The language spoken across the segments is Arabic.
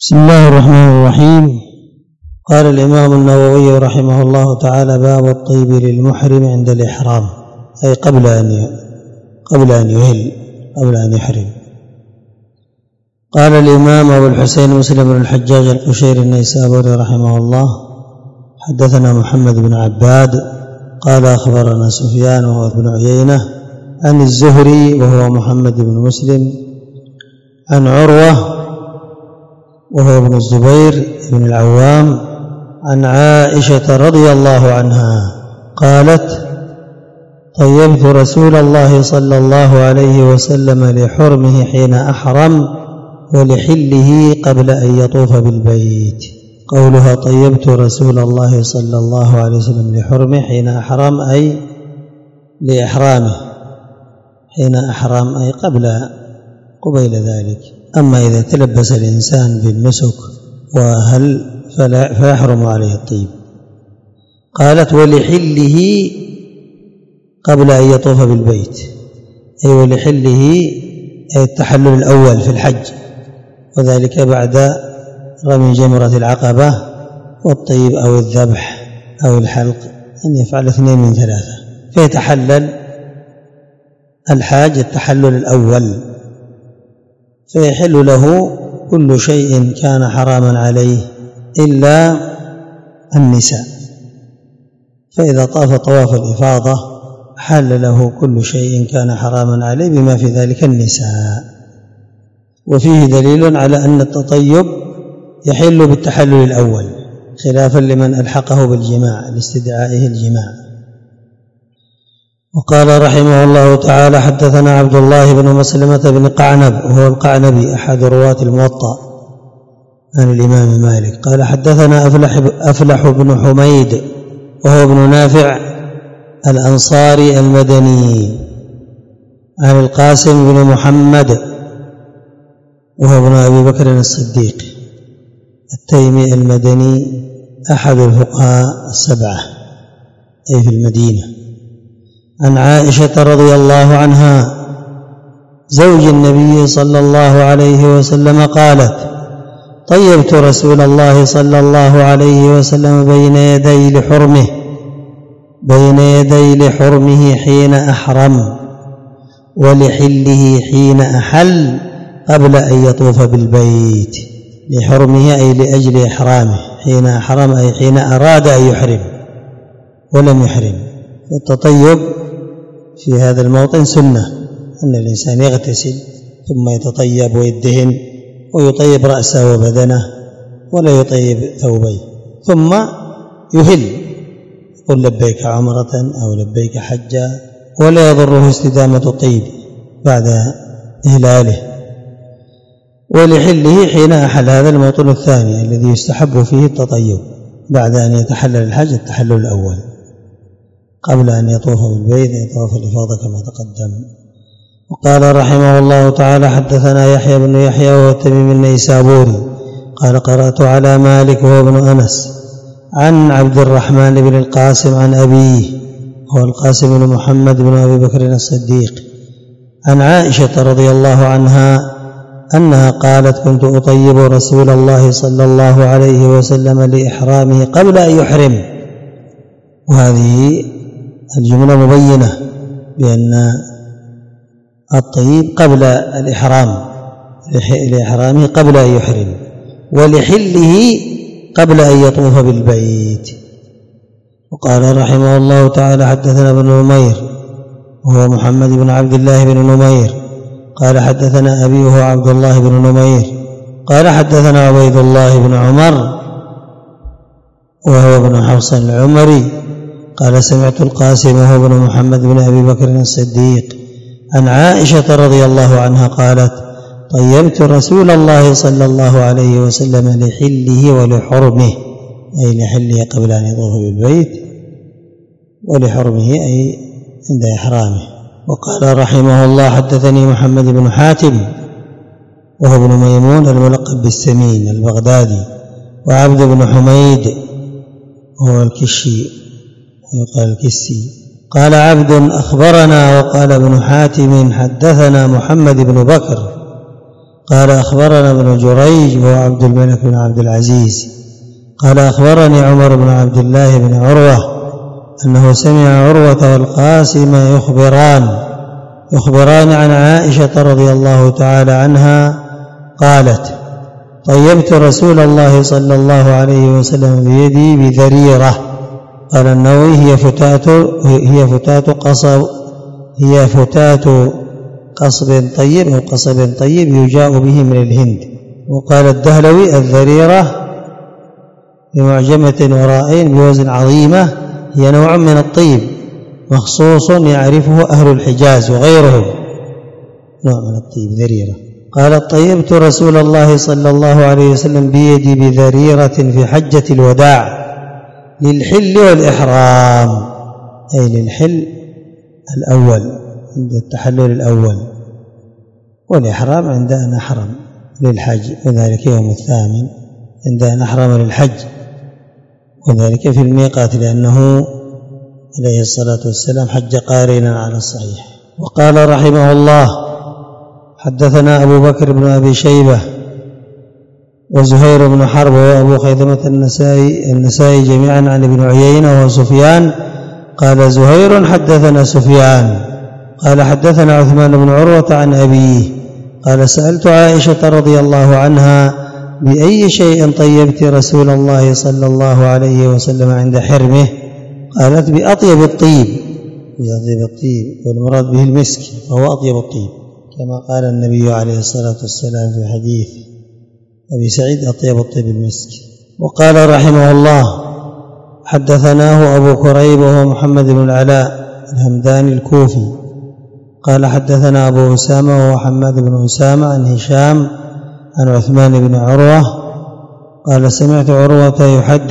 بسم الله الرحمن الرحيم. قال الإمام النووي رحمه الله تعالى: باب الطيب للمحرم عند الإحرام، أي قبل أن يهل، قبل أن يحرم. قال الإمام أبو الحسين مسلم بن الحجاج القشيري النيسابوري رحمه الله: حدثنا محمد بن عباد قال أخبرنا سفيان وهو ابن عيينة عن الزهري وهو محمد بن مسلم عن عروة وهو ابن الزبير بن العوام عن عائشة رضي الله عنها قالت: طيبت رسول الله صلى الله عليه وسلم لحرمه حين أحرم ولحله قبل أن يطوف بالبيت. قولها طيبت رسول الله صلى الله عليه وسلم لحرمه حين أحرم أي لإحرامه، حين أحرم أي قبيل ذلك. أما إذا تلبس الإنسان بالنسك وهل فيحرم عليه الطيب. قالت: ولحله قبل أن يطوف بالبيت، أي ولحله أي التحلل الأول في الحج، وذلك بعد رمي جمرة العقبة والطيب أو الذبح أو الحلق، أن يفعل 2 من 3، فيتحلل الحاج التحلل الأول، فيحل له كل شيء كان حراما عليه إلا النساء. فإذا طاف طواف الإفاضة حل له كل شيء كان حراما عليه بما في ذلك النساء. وفيه دليل على أن التطيب يحل بالتحلل الأول، خلافا لمن ألحقه بالجماع لاستدعائه الجماع. وقال رحمه الله تعالى: حدثنا عبد الله بن مسلمة بن قعنب وهو القعنبي أحد رواة الموطأ عن الإمام مالك. قال: حدثنا أفلح بن حميد وهو ابن نافع الأنصاري المدني عن القاسم بن محمد وهو ابن أبي بكر الصديق التيمي المدني أحد الفقهاء 7 أي في المدينة، عن عائشة رضي الله عنها زوج النبي صلى الله عليه وسلم قالت: طيبت رسول الله صلى الله عليه وسلم بين يدي لحرمه حين أحرم ولحله حين أحل قبل أن يطوف بالبيت. لحرمه أي لأجل إحرامه، حين أحرم أي حين أراد أن يحرم ولم يحرم. التطيب في هذا الموطن سنة، أن الإنسان يغتسل ثم يتطيب ويدهن ويطيب رأسه وبدنه ولا يطيب ثوبيه، ثم يهل، يقول لبيك عمرة أو لبيك حجا، ولا يضره استدامة الطيب بعد إهلاله. ولحله حين أحل، هذا الموطن الثاني الذي يستحب فيه التطيب بعد أن يتحلل الحج التحلل الأول قبل أن يطوف بالبيت، يطوف الإفاضة كما تقدم. وقال رحمه الله تعالى: حدثنا يحيى بن يحيى وهو التميمي النيسابوري قال: قرأت على مالك وهو ابن أنس عن عبد الرحمن بن القاسم عن أبيه هو القاسم بن محمد بن أبي بكر الصديق عن عائشة رضي الله عنها أنها قالت: كنت أطيب رسول الله صلى الله عليه وسلم لإحرامه قبل أن يحرم. وهذه الجملة مبينة بأن الطيب قبل الإحرام، لإحرامه قبل أن يحرم، ولحله قبل أن يطوف بالبيت. وقال رحمه الله تعالى: حدثنا ابن نمير وهو محمد بن عبد الله بن نمير قال: حدثنا أبي وهو عبد الله بن نمير قال: حدثنا عبيد الله بن عمر وهو ابن حفص العمري قال: سمعت القاسم وهو ابن محمد بن أبي بكر الصديق عن عائشة رضي الله عنها قالت: طيبت رسول الله صلى الله عليه وسلم لحله ولحرمه، أي لحله قبل أن يطوف بالبيت، ولحرمه أي عند إحرامه. وقال رحمه الله: حدثني محمد بن حاتم وهو ابن ميمون الملقب بالسمين البغدادي، وعبد بن حميد وهو الكشي يقال الكسي. قال عبد: أخبرنا. وقال ابن حاتم: حدثنا محمد بن بكر قال أخبرنا ابن جريج وهو عبد الملك بن عبد العزيز قال أخبرني عمر بن عبد الله بن عروة أنه سمع عروة والقاسم يخبران عن عائشة رضي الله تعالى عنها قالت طيبت رسول الله صلى الله عليه وسلم بيدي بذريرة. قال النووي هي فتاة قصب طيب أو قصب طيب يجاء به من الهند. وقال الدهلوي الذريرة بمعجمة ورائين بوزن عظيمة هي نوع من الطيب مخصوص يعرفه أهل الحجاز وغيرهم، نوع من الطيب ذريرة. قال طيبت رسول الله صلى الله عليه وسلم بيدي بذريرة في حجة الوداع للحل والإحرام، أي للحل الأول عند التحلل الأول، والإحرام عند أن أحرم للحج، وذلك يوم الثامن عند أن أحرم للحج، وذلك في الميقات لأنه عليه الصلاة والسلام حج قارنا على الصحيح. وقال رحمه الله حدثنا أبو بكر بن أبي شيبة وزهير بن حرب وأبو خيثمة النسائي جميعا عن ابن عيينة وسفيان. قال زهير حدثنا سفيان قال حدثنا عثمان بن عروة عن أبيه قال سألت عائشة رضي الله عنها بأي شيء طيبت رسول الله صلى الله عليه وسلم عند حرمه؟ قالت بأطيب الطيب، والمراد به المسك، فهو أطيب الطيب كما قال النبي عليه الصلاة والسلام في حديث أبي سعيد أطيب الطيب المسك. وقال رحمه الله حدثناه أبو كريب وهو محمد بن العلاء الهمداني الكوفي قال حدثنا أبو أسامة وهو حماد بن أسامة عن هشام عن عثمان بن عروة قال سمعت عروة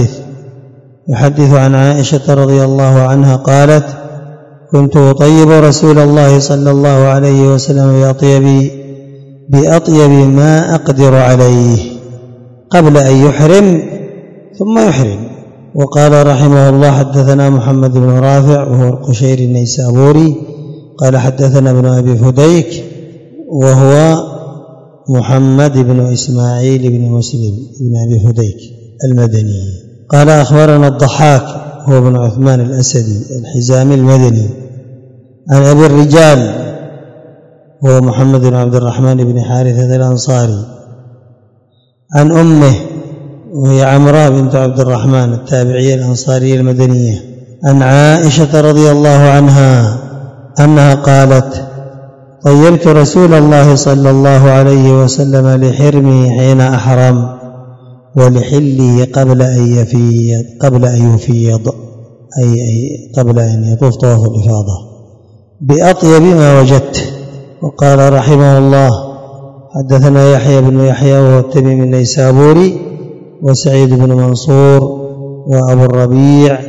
يحدث عن عائشة رضي الله عنها قالت كنت أطيب رسول الله صلى الله عليه وسلم بأطيب ما أقدر عليه قبل أن يحرم ثم يحرم. وقال رحمه الله حدثنا محمد بن رافع وهو القشيري النيسابوري قال حدثنا ابن أبي فديك وهو محمد بن إسماعيل بن مسلم بن أبي فديك المدني قال أخبرنا الضحاك هو ابن عثمان الأسدي الحزامي المدني عن أبي الرجال هو محمد بن عبد الرحمن بن حارثة الأنصاري عن أمه وهي عمراء بنت عبد الرحمن التابعية الأنصارية المدنية عن عائشة رضي الله عنها أنها قالت طيبت رسول الله صلى الله عليه وسلم لحرمه حين أحرم ولحله قبل أن يفيض أي قبل أن يطوف طواف الإفاضة بأطيب ما وجدت. وقال رحمه الله حدثنا يحيى بن يحيى وهو التميمي النيسابوري وسعيد بن منصور وأبو الربيع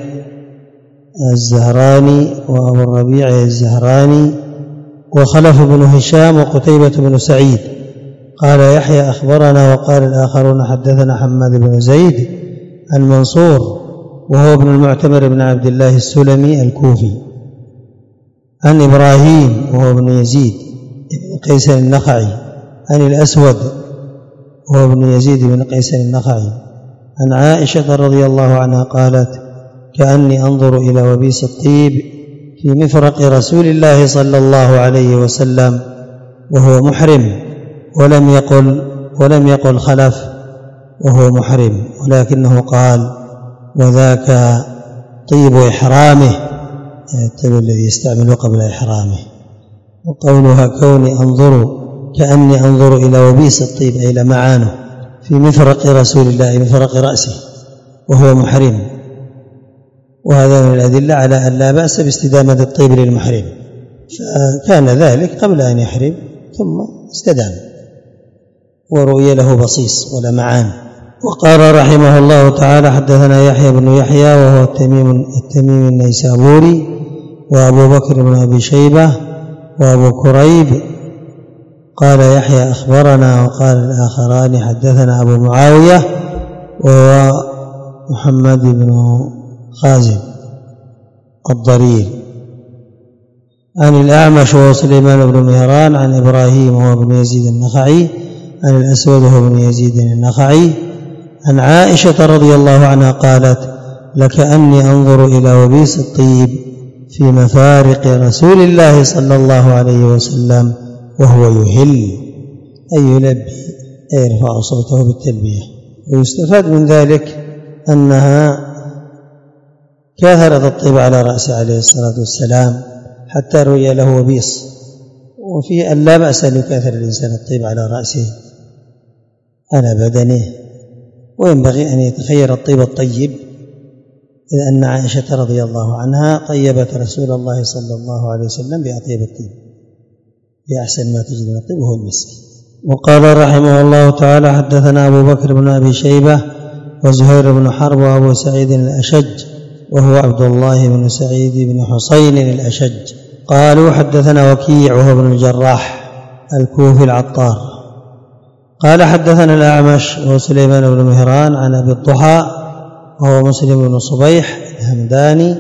الزهراني وخلف بن هشام وقتيبة بن سعيد. قال يحيى أخبرنا وقال الآخرون حدثنا حماد بن زيد عن منصور وهو ابن المعتمر بن عبد الله السلمي الكوفي عن إبراهيم وهو ابن يزيد بن قيس النخعي عن الأسود وهو ابن يزيد بن قيس النخعي عن عائشة رضي الله عنها قالت كأني أنظر إلى وبيس الطيب في مفرق رسول الله صلى الله عليه وسلم وهو محرم ولم يقل خلف وهو محرم ولكنه قال وذاك طيب إحرامه الطيب الذي يستعمله قبل إحرامه. وقولها كأني أنظر إلى وبيس الطيب أي لمعانه في مفرق رسول الله مفرق رأسه وهو محرم، وهذا من الأدلة على أن لا بأس باستدامة الطيب للمحرم، فكان ذلك قبل أن يحرم ثم استدام ورؤي له بصيص ولمعان. وقال رحمه الله تعالى حدثنا يحيى بن يحيى وهو التميمي النيسابوري وأبو بكر بن أبي شيبة وأبو كريب. قال يحيى أخبرنا وقال الآخران حدثنا أبو معاوية وهو محمد بن خازم الضرير عن الأعمش وهو سليمان بن مهران عن إبراهيم وهو ابن يزيد النخعي عن الأسود وهو بن يزيد النخعي عن عائشة رضي الله عنها قالت لكأني أنظر إلى وبيس الطيب في مفارق رسول الله صلى الله عليه وسلم وهو يهل أي يلبي أي يرفع صوته بالتلبية. ويستفاد من ذلك أنها كثرت الطيب على رأسه عليه الصلاة والسلام حتى روي له وبيص، وفيه أن لا بأس أن يكاثر الإنسان الطيب على رأسه على بدنه، وينبغي أن يتخير الطيب الطيب، إذ أن عائشة رضي الله عنها طيبت رسول الله صلى الله عليه وسلم بأطيب الطيب بأحسن ما تجد من الطيب وهو المسك. وقال رحمه الله تعالى حدثنا أبو بكر بن أبي شيبة وزهير بن حرب وأبو سعيد الأشج وهو عبد الله بن سعيد بن حسين الأشج قالوا حدثنا وكيع وهو ابن الجراح الكوفي العطار قال حدثنا الأعمش وهو سليمان بن مهران عن أبي الضحى وهو مسلم بن صبيح الهمداني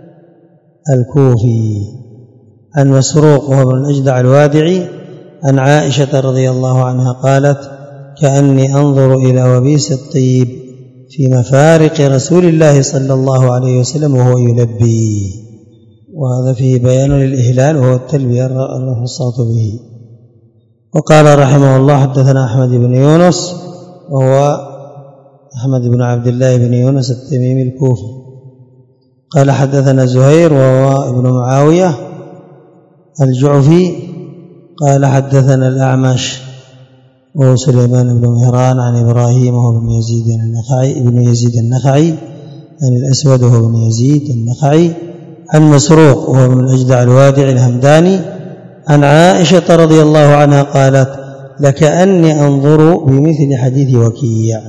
الكوفي عن مسروق وهو ابن الأجدع الوادعي عن عائشة رضي الله عنها قالت كأني أنظر إلى وبيس الطيب في مفارق رسول الله صلى الله عليه وسلم وهو يلبي. وهذا فيه بيان للإهلال وهو التلبية الرفع الصوت به. وقال رحمه الله حدثنا أحمد بن يونس وهو أحمد بن عبد الله بن يونس التميمي الكوفي قال حدثنا زهير وهو ابن معاوية الجعفي قال حدثنا الأعمش وهو سليمان بن مهران عن إبراهيم وهو ابن يزيد النخعي عن الأسود وهو ابن يزيد النخعي عن مسروق وهو ابن الأجدع الوادعي الهمداني عن عائشة رضي الله عنها قالت لكأني أنظر بمثل حديث وكيع.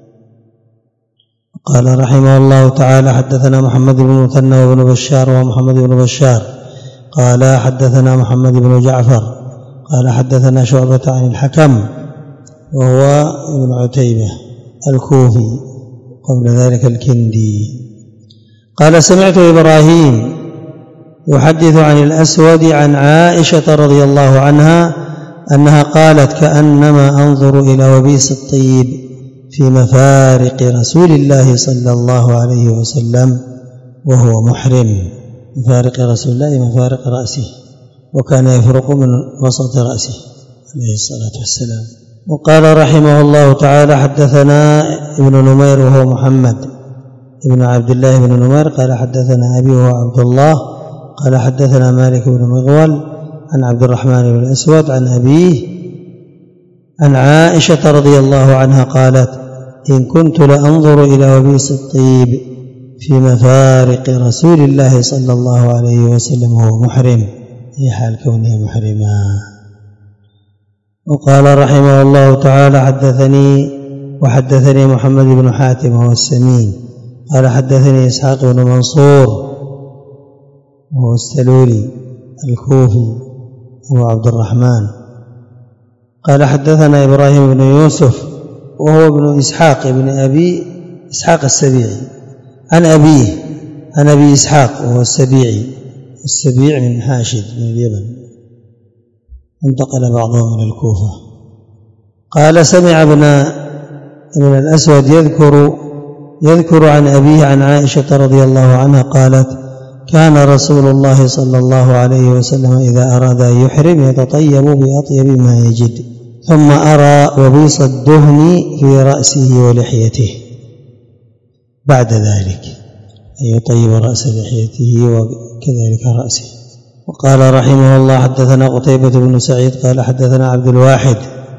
قال رحمه الله تعالى حدثنا محمد بن مثنى وابن بشار ومحمد بن بشار قال حدثنا محمد بن جعفر قال حدثنا شعبة عن الحكم وهو ابن عتيبة الكوفي قبل ذلك الكندي قال سمعت إبراهيم يحدث عن الأسود عن عائشة رضي الله عنها أنها قالت كأنما أنظر إلى وبيس الطيب في مفارق رسول الله صلى الله عليه وسلم وهو محرم. مفارق رسول الله مفارق رأسه، وكان يفرق من وسط رأسه عليه الصلاة والسلام. وقال رحمه الله تعالى حدثنا ابن نمير وهو محمد ابن عبد الله بن نمير قال حدثنا أبي وهو عبد الله قال حدثنا مالك بن مغول عن عبد الرحمن بن الأسود عن أبيه عن عائشة رضي الله عنها قالت إن كنت لأنظر إلى وبيس الطيب في مفارق رسول الله صلى الله عليه وسلم وهو محرم في حال كونه محرما. وقال رحمه الله تعالى وحدثني محمد بن حاتم وهو السمين قال حدثني إسحاق بن منصور وهو السلولي الكوفي وهو عبد الرحمن قال حدثنا إبراهيم بن يوسف وهو ابن إسحاق ابن أبي إسحاق السبيعي عن أبيه عن أبي إسحاق وهو السبيع من حاشد من اليمن انتقل بعضهم من الكوفة. قال سمع ابن الأسود يذكر عن أبيه عن عائشة رضي الله عنها قالت كان رسول الله صلى الله عليه وسلم إذا أراد أن يحرم يتطيب بأطيب ما يجد ثم أرى وبيص الدهن في رأسه ولحيته بعد ذلك أن يطيب رأس لحيته وكذلك رأسه. وقال رحمه الله حدثنا قتيبة بن سعيد قال حدثنا عبد الواحد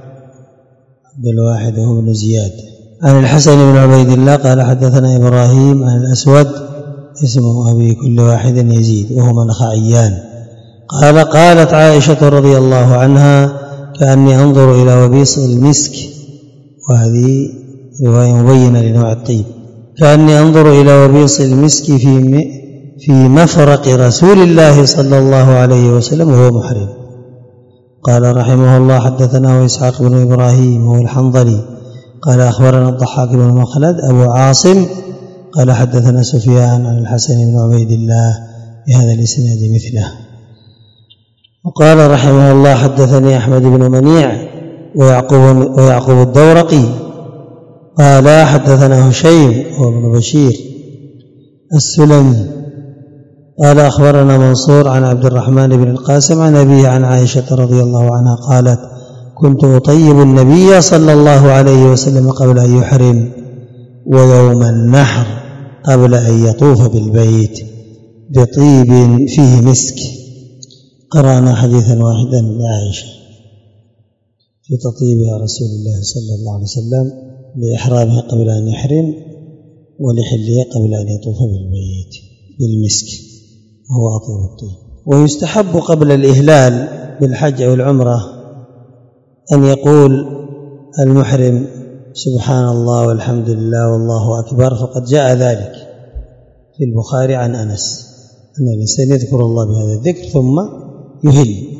وهو بن زياد عن الحسن بن عبيد الله قال حدثنا إبراهيم عن الأسود اسمه أبي كل واحد يزيد وهما نخعيان قال قالت عائشة رضي الله عنها كأني أنظر إلى وبيص المسك، وهذه رواية مبينة لنوع الطيب، كأني أنظر إلى وبيص المسك في مفرق رسول الله صلى الله عليه وسلم وهو محرم. قال رحمه الله حدثنا وإسحاق بن إبراهيم وهو الحنظلي قال أخبرنا الضحاك بن مخلد أبو عاصم قال حدثنا سفيان عن الحسن بن عبيد الله بهذا الإسناد مثله. وقال رحمه الله حدثني أحمد بن منيع ويعقوب الدورقي قال حدثنا هشيم هو ابن بشير السلمي قال أخبرنا منصور عن عبد الرحمن بن القاسم عن أبيه عن عائشة رضي الله عنها قالت كنت أطيب النبي صلى الله عليه وسلم قبل أن يحرم ويوم النحر قبل أن يطوف بالبيت بطيب فيه مسك. قرأنا حديثا واحدا لعائشة في تطيبها رسول الله صلى الله عليه وسلم لإحرامه قبل أن يحرم ولحله قبل أن يطوف بالبيت بالمسك وهو أطيب الطيب. ويستحب قبل الإهلال بالحج أو العمرة أن يقول المحرم سبحان الله والحمد لله والله أكبر، فقد جاء ذلك في البخاري عن أنس أن الإنسان يذكر الله بهذا الذكر ثم يهل.